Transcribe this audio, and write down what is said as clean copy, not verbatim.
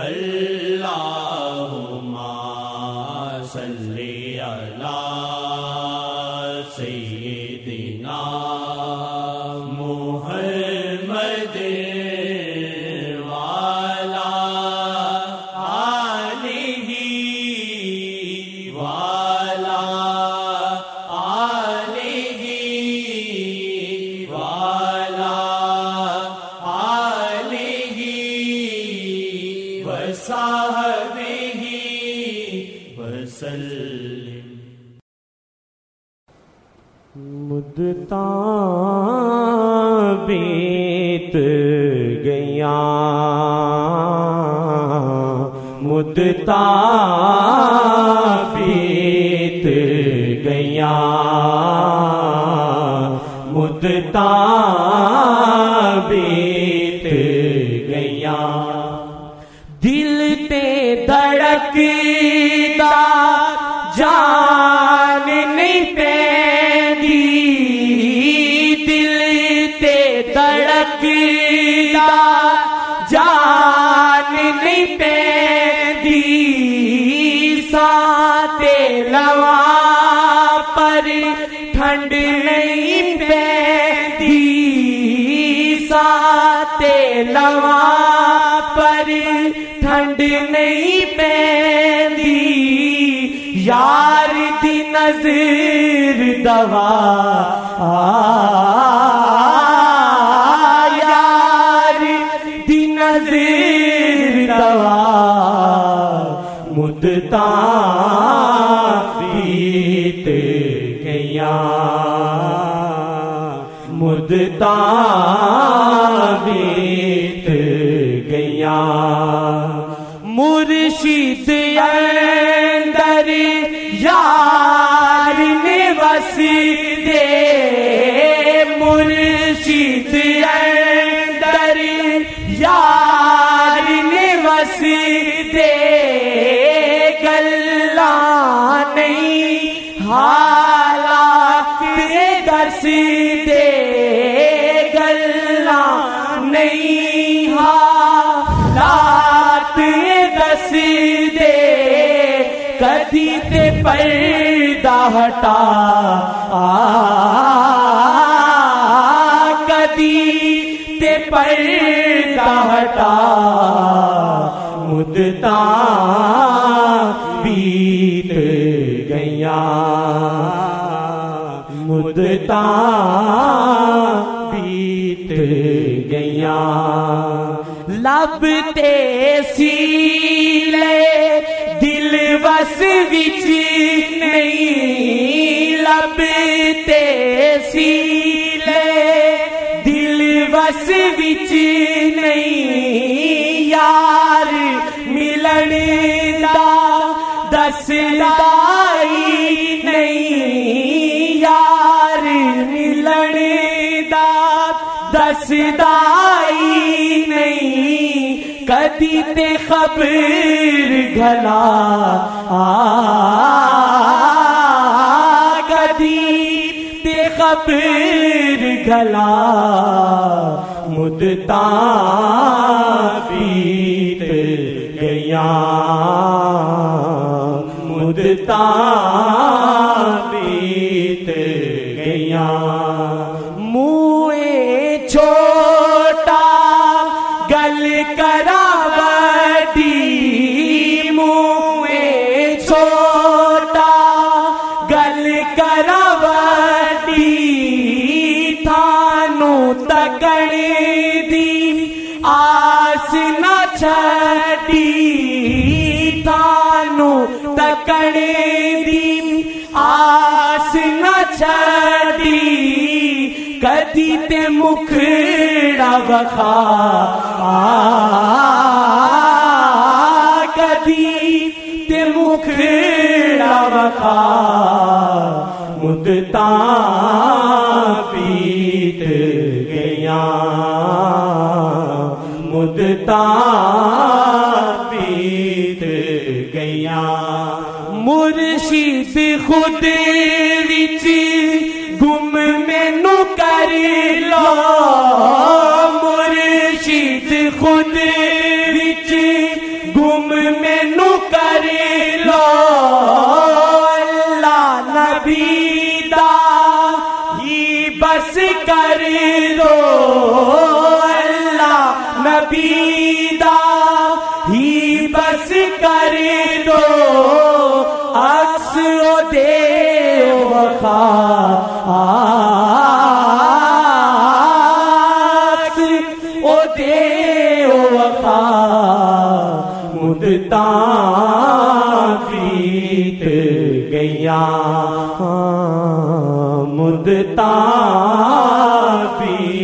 अल्लाहुम्मा सल्ली अला सय्यिदिना मुहम्मद वाला आलिही वाला आलिही वाला आलिही वसहबिही वसल्लिम। मुद्दतां बीत गया मुद्दतां बीत गया मुद्दतां बीत गया दिल ते धड़कदा जान नहीं पैंदी दिल ते धड़कदा जान नहीं पैंदी साते लवा पर ठंड नहीं पैंदी साते लवा पर ठंड नहीं पैंदी यार दी नज़र दवा यार दी नज़र दवा मुद्दतां बीत गया मुद्दतां बीत गया मुर्शिद अंदर यार ने वस दे मुर्शिद अंदर यार ने वस दे गल्ला नहीं हालात दस दे गल्ला नहीं हालात दस दे कदी ते पर्दा हटा कदी ते पर्दा हटा मुद्दतां बीत गया मुद्दतां बीत गया लब ते सीले दिल वस विच नहीं लब ते सीले दिल वस विच नहीं यार मिलन दा दसदाई नहीं यार मिलन दा दसदाई नहीं कदी ते खबर घला कदी ते खबर घला मुद्दतां बीत गया मुद्दतां बीत गया मुँह छोटा गल करा बड़ी मुँह छोटा गल करा बड़ी थानू तकने दी आस न छड़ी थानू तकने दी आस न छड़ी कदी ते मुखड़ा वखा कदी ते मुखड़ा वखा मुद्दतां बीत गया मुद्दतां बीत गया मुर्शिद खुद विच गुम मैनू कर लो मुर्शिद खुद विच गुम मैनू कर लो अल्लाह नबी दा ही बस कर दो अल्लाह नबी दा ही बस कर दो अक्स ओ दे वफा ओ दे वफा मुद्दता बीत गईयां मुद्दता बीत